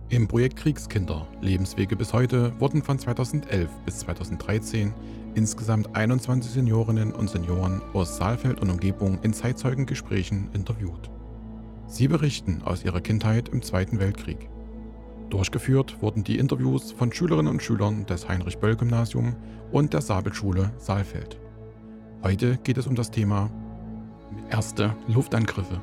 Im Projekt Kriegskinder – Lebenswege bis heute wurden von 2011 bis 2013 insgesamt 21 Seniorinnen und Senioren aus Saalfeld und Umgebung in Zeitzeugengesprächen interviewt. Sie berichten aus ihrer Kindheit im Zweiten Weltkrieg. Durchgeführt wurden die Interviews von Schülerinnen und Schülern des Heinrich-Böll-Gymnasium und der Sabelschule Saalfeld. Heute geht es um das Thema erste Luftangriffe.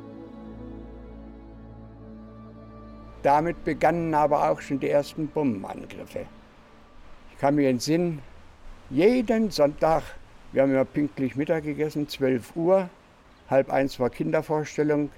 Damit begannen aber auch schon die ersten Bombenangriffe. Ich kann mich entsinnen, jeden Sonntag, wir haben ja pünktlich Mittag gegessen, 12 Uhr, 12:30 war Kindervorstellung.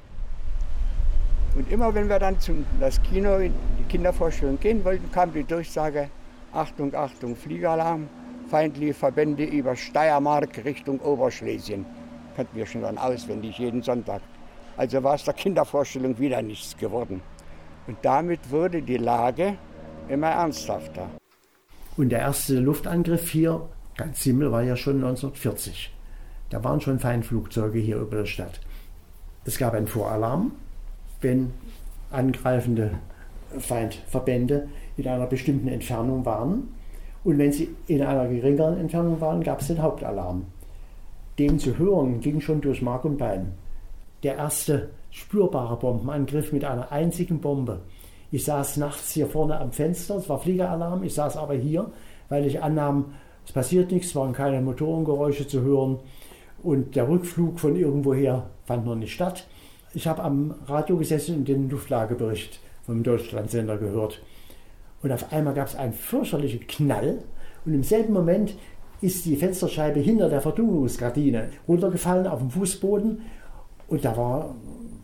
Und immer wenn wir dann das Kino, in die Kindervorstellung gehen wollten, kam die Durchsage: Achtung, Achtung, Fliegeralarm, feindliche Verbände über Steiermark Richtung Oberschlesien. Kannten wir schon dann auswendig, jeden Sonntag. Also war es der Kindervorstellung wieder nichts geworden. Und damit wurde die Lage immer ernsthafter. Und der erste Luftangriff hier, ganz simpel, war ja schon 1940. Da waren schon Feindflugzeuge hier über der Stadt. Es gab einen Voralarm, wenn angreifende Feindverbände in einer bestimmten Entfernung waren. Und wenn sie in einer geringeren Entfernung waren, gab es den Hauptalarm. Den zu hören ging schon durch Mark und Bein. Der erste spürbare Bombenangriff mit einer einzigen Bombe. Ich saß nachts hier vorne am Fenster, es war Fliegeralarm, ich saß aber hier, weil ich annahm, es passiert nichts, es waren keine Motorengeräusche zu hören und der Rückflug von irgendwoher fand noch nicht statt. Ich habe am Radio gesessen und den Luftlagebericht vom Deutschlandsender gehört. Und auf einmal gab es einen fürchterlichen Knall und im selben Moment ist die Fensterscheibe hinter der Verdunkelungsgardine runtergefallen auf den Fußboden und da war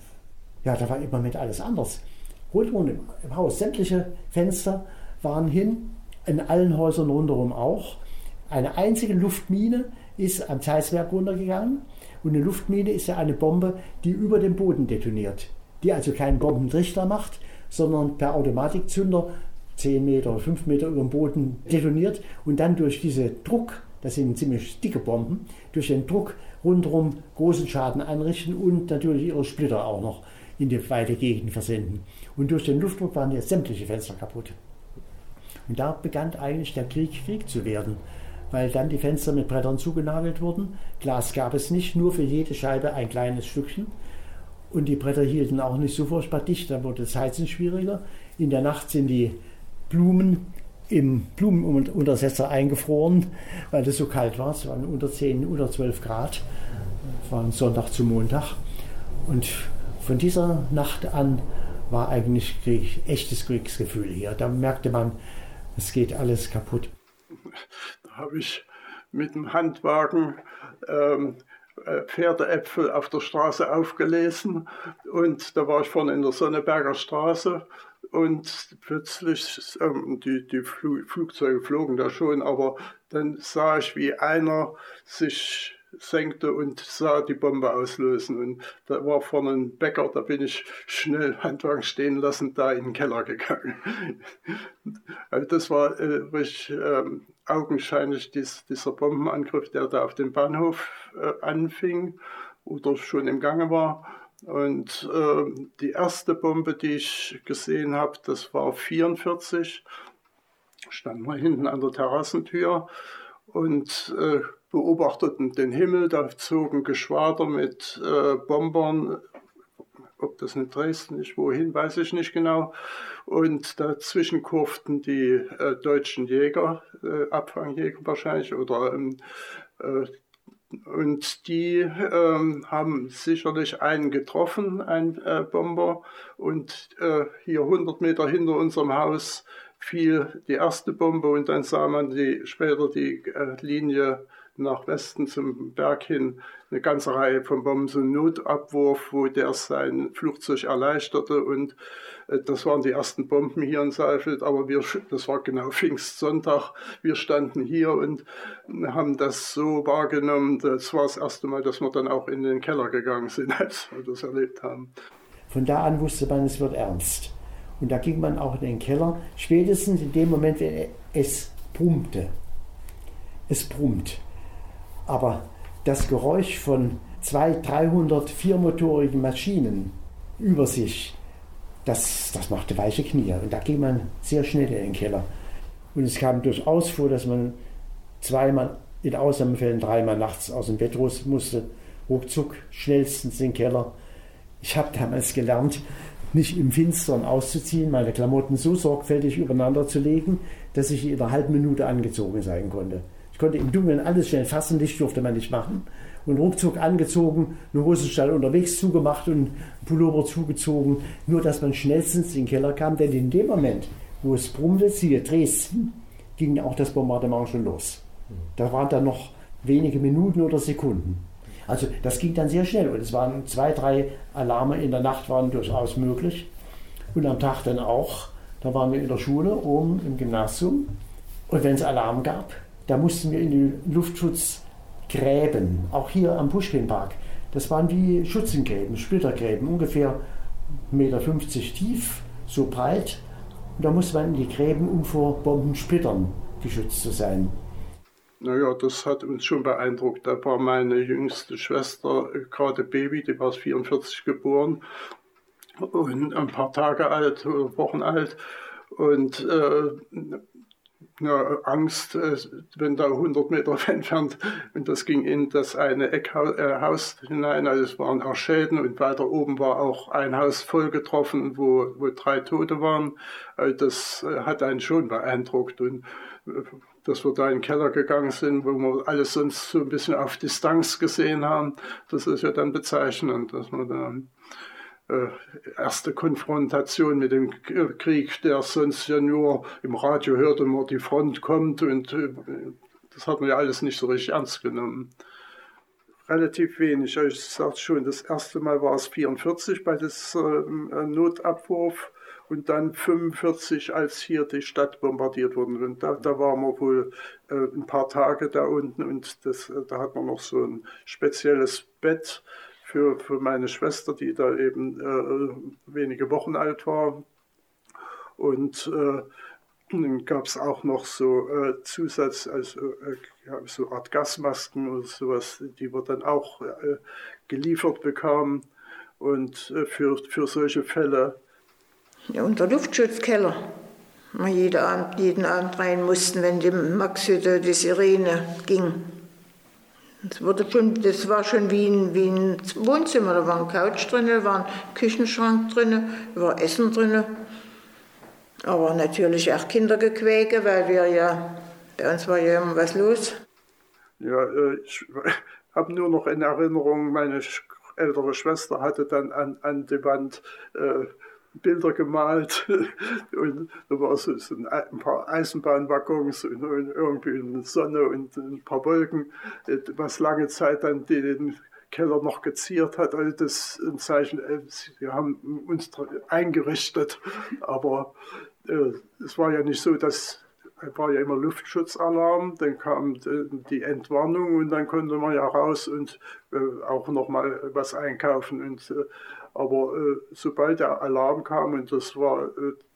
im Moment alles anders. Rundherum im Haus, sämtliche Fenster waren hin, in allen Häusern rundherum auch. Eine einzige Luftmine ist am Zeisswerk runtergegangen und eine Luftmine ist ja eine Bombe, die über dem Boden detoniert. Die also keinen Bombentrichter macht, sondern per Automatikzünder 10 Meter oder 5 Meter über dem Boden detoniert und dann durch diesen Druck, das sind ziemlich dicke Bomben, durch den Druck rundherum großen Schaden anrichten und natürlich ihre Splitter auch noch in die weite Gegend versenden. Und durch den Luftdruck waren jetzt sämtliche Fenster kaputt. Und da begann eigentlich der Krieg zu werden, weil dann die Fenster mit Brettern zugenagelt wurden. Glas gab es nicht, nur für jede Scheibe ein kleines Stückchen. Und die Bretter hielten auch nicht so furchtbar dicht, da wurde das Heizen schwieriger. In der Nacht sind die Blumen im Blumenuntersetzer eingefroren, weil es so kalt war. Es waren unter 10, unter 12 Grad. Es war ein Sonntag zu Montag. Und von dieser Nacht an war eigentlich echtes Kriegsgefühl hier. Da merkte man, es geht alles kaputt. Da habe ich mit dem Handwagen Pferdeäpfel auf der Straße aufgelesen und da war ich vorne in der Sonneberger Straße und plötzlich, die Flugzeuge flogen da schon, aber dann sah ich, wie einer sich senkte und sah die Bombe auslösen. Und da war vorne ein Bäcker, da bin ich schnell Handwagen stehen lassen, da in den Keller gegangen. Also das war richtig augenscheinlich dieser Bombenangriff, der da auf dem Bahnhof anfing oder schon im Gange war. Und die erste Bombe, die ich gesehen habe, das war 1944. Standen wir hinten an der Terrassentür und beobachteten den Himmel. Da zogen Geschwader mit Bombern, ob das in Dresden ist, wohin, weiß ich nicht genau. Und dazwischen kurften die deutschen Jäger, Abfangjäger wahrscheinlich, und die haben sicherlich einen getroffen, ein Bomber. Und hier 100 Meter hinter unserem Haus fiel die erste Bombe und dann sah man später die Linie nach Westen zum Berg hin, eine ganze Reihe von Bomben, so ein Notabwurf, wo der sein Flugzeug erleichterte und das waren die ersten Bomben hier in Saalfeld, aber das war genau Pfingstsonntag, wir standen hier und haben das so wahrgenommen, das war das erste Mal, dass wir dann auch in den Keller gegangen sind, als wir das erlebt haben. Von da an wusste man, es wird ernst. Und da ging man auch in den Keller, spätestens in dem Moment, wenn es brummte. Es brummt. Aber das Geräusch von 200, 300 viermotorigen Maschinen über sich, das machte weiche Knie. Und da ging man sehr schnell in den Keller. Und es kam durchaus vor, dass man zweimal, in Ausnahmefällen dreimal nachts aus dem Bett raus musste, ruckzuck, schnellstens in den Keller. Ich habe damals gelernt, nicht im Finstern auszuziehen, meine Klamotten so sorgfältig übereinander zu legen, dass ich in einer halben Minute angezogen sein konnte. Ich konnte im Dunkeln alles schnell fassen, Licht durfte man nicht machen. Und ruckzuck angezogen, eine Hosenstall unterwegs zugemacht und Pullover zugezogen, nur dass man schnellstens in den Keller kam, denn in dem Moment, wo es brummte, siehe Dresden, ging auch das Bombardement schon los. Da waren dann noch wenige Minuten oder Sekunden. Also das ging dann sehr schnell und es waren 2, 3 Alarme in der Nacht waren durchaus möglich und am Tag dann auch. Da waren wir in der Schule oben im Gymnasium und wenn es Alarm gab, da mussten wir in die Luftschutzgräben, auch hier am Puschkinpark. Das waren wie Schützengräben, Splittergräben, ungefähr 1,50 Meter tief, so breit. Und da musste man in die Gräben, um vor Bombensplittern geschützt zu sein. Naja, das hat uns schon beeindruckt. Da war meine jüngste Schwester gerade Baby, die war 44 geboren und ein paar Tage alt, Wochen alt. Und Angst, wenn da 100 Meter entfernt, und das ging in das eine Eckhaus hinein, also es waren auch Schäden und weiter oben war auch ein Haus voll getroffen, wo 3 Tote waren. Also das hat einen schon beeindruckt und dass wir da in den Keller gegangen sind, wo wir alles sonst so ein bisschen auf Distanz gesehen haben, das ist ja dann bezeichnend, dass man dann erste Konfrontation mit dem Krieg, der sonst ja nur im Radio hört und man die Front kommt und das hat man ja alles nicht so richtig ernst genommen. Relativ wenig, ich sagte schon, das erste Mal war es 1944 bei diesem Notabwurf und dann 1945, als hier die Stadt bombardiert wurde. Und da waren wir wohl ein paar Tage da unten und da hat man noch so ein spezielles Bett für meine Schwester, die da eben wenige Wochen alt war. Und dann gab es auch noch so Zusatz, also so Art Gasmasken oder sowas, die wir dann auch geliefert bekamen. Und für solche Fälle. Ja, unser Luftschutzkeller. Wir jeden Abend rein mussten, wenn die Maxhütte, die Sirene ging. Das war schon wie ein Wohnzimmer. Da war ein Couch drin, da war ein Küchenschrank drin, da war Essen drin. Aber natürlich auch Kindergequäke, weil bei uns war ja immer was los. Ja, ich habe nur noch in Erinnerung, meine ältere Schwester hatte dann an die Wand Bilder gemalt und da war so ein paar Eisenbahnwaggons und irgendwie eine Sonne und ein paar Wolken, was lange Zeit dann den Keller noch geziert hat. Also das ist ein Zeichen, wir haben uns eingerichtet, aber es war ja nicht so, war ja immer Luftschutzalarm, dann kam die Entwarnung und dann konnte man ja raus und auch noch mal was einkaufen. Und, aber sobald der Alarm kam, und das war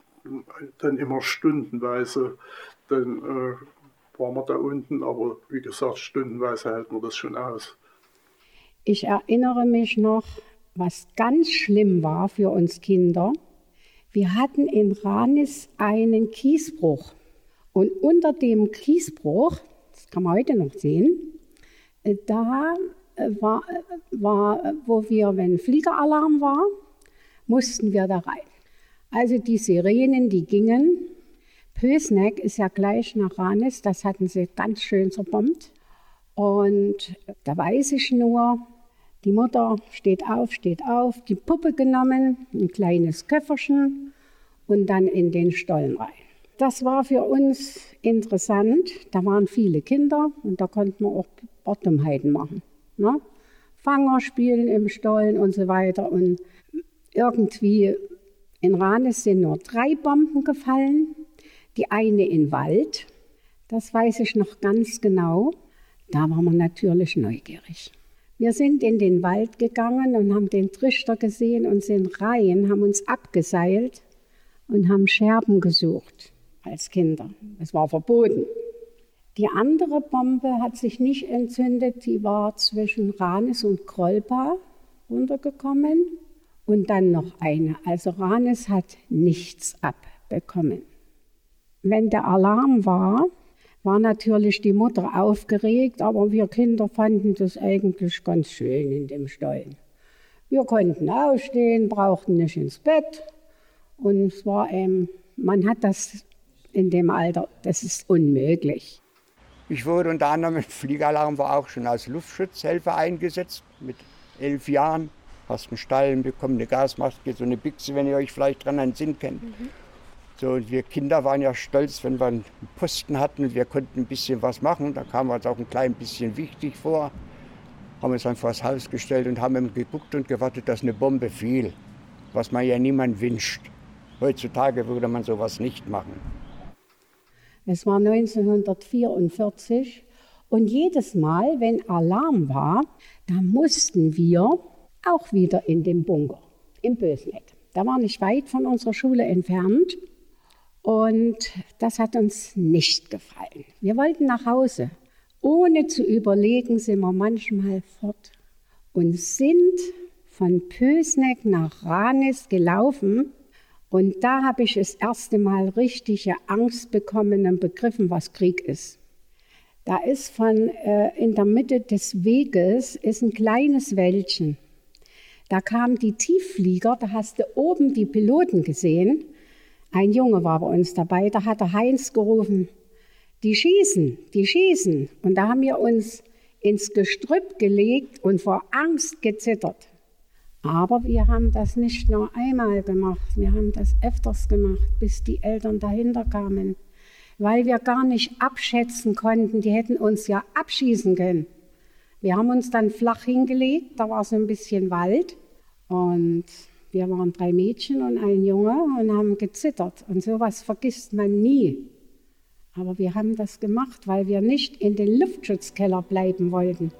dann immer stundenweise, dann waren wir da unten, aber wie gesagt, stundenweise hält man das schon aus. Ich erinnere mich noch, was ganz schlimm war für uns Kinder. Wir hatten in Ranis einen Kiesbruch. Und unter dem Kiesbruch, das kann man heute noch sehen, da war, wo wir, wenn Fliegeralarm war, mussten wir da rein. Also die Sirenen, die gingen. Pößneck ist ja gleich nach Ranis, das hatten sie ganz schön zerbombt. Und da weiß ich nur, die Mutter steht auf, die Puppe genommen, ein kleines Köfferchen und dann in den Stollen rein. Das war für uns interessant. Da waren viele Kinder und da konnten wir auch Dummheiten machen. Ne? Fanger spielen im Stollen und so weiter. Und irgendwie in Ranis sind nur 3 Bomben gefallen. Die eine in Wald, das weiß ich noch ganz genau. Da waren wir natürlich neugierig. Wir sind in den Wald gegangen und haben den Trichter gesehen und sind rein, haben uns abgeseilt und haben Scherben gesucht. Als Kinder. Es war verboten. Die andere Bombe hat sich nicht entzündet, die war zwischen Ranis und Krolpa runtergekommen und dann noch eine. Also Ranis hat nichts abbekommen. Wenn der Alarm war natürlich die Mutter aufgeregt, aber wir Kinder fanden das eigentlich ganz schön in dem Stall. Wir konnten aufstehen, brauchten nicht ins Bett und es war man hat das in dem Alter, das ist unmöglich. Ich wurde unter anderem im Fliegeralarm, war auch schon als Luftschutzhelfer eingesetzt, mit 11 Jahren. Hast einen Stall bekommen, eine Gasmaske, so eine Büchse, wenn ihr euch vielleicht dran an den Sinn kennt. So, und wir Kinder waren ja stolz, wenn wir einen Posten hatten und wir konnten ein bisschen was machen. Da kam uns auch ein klein bisschen wichtig vor. Haben uns dann vor das Haus gestellt und haben geguckt und gewartet, dass eine Bombe fiel. Was man ja niemand wünscht. Heutzutage würde man sowas nicht machen. Es war 1944 und jedes Mal, wenn Alarm war, da mussten wir auch wieder in den Bunker, im Bösneck. Der war nicht weit von unserer Schule entfernt und das hat uns nicht gefallen. Wir wollten nach Hause. Ohne zu überlegen sind wir manchmal fort und sind von Pösneck nach Ranis gelaufen. Und da habe ich das erste Mal richtige Angst bekommen und begriffen, was Krieg ist. Da ist in der Mitte des Weges ist ein kleines Wäldchen. Da kamen die Tiefflieger, da hast du oben die Piloten gesehen. Ein Junge war bei uns dabei, da hat der Heinz gerufen, die schießen, die schießen. Und da haben wir uns ins Gestrüpp gelegt und vor Angst gezittert. Aber wir haben das nicht nur einmal gemacht, wir haben das öfters gemacht, bis die Eltern dahinter kamen. Weil wir gar nicht abschätzen konnten, die hätten uns ja abschießen können. Wir haben uns dann flach hingelegt, da war so ein bisschen Wald. Und wir waren 3 Mädchen und ein Junge und haben gezittert. Und sowas vergisst man nie. Aber wir haben das gemacht, weil wir nicht in den Luftschutzkeller bleiben wollten.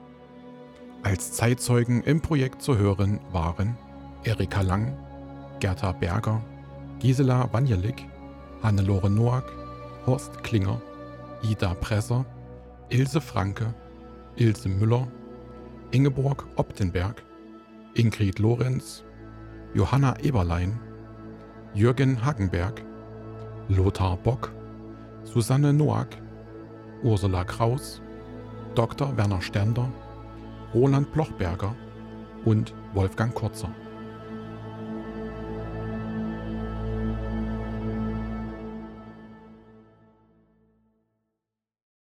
Als Zeitzeugen im Projekt zu hören waren Erika Lang, Gerta Berger, Gisela Wanjelik, Hannelore Noack, Horst Klinger, Ida Presser, Ilse Franke, Ilse Müller, Ingeborg Optenberg, Ingrid Lorenz, Johanna Eberlein, Jürgen Hagenberg, Lothar Bock, Susanne Noack, Ursula Kraus, Dr. Werner Sternder, Roland Blochberger und Wolfgang Kurzer.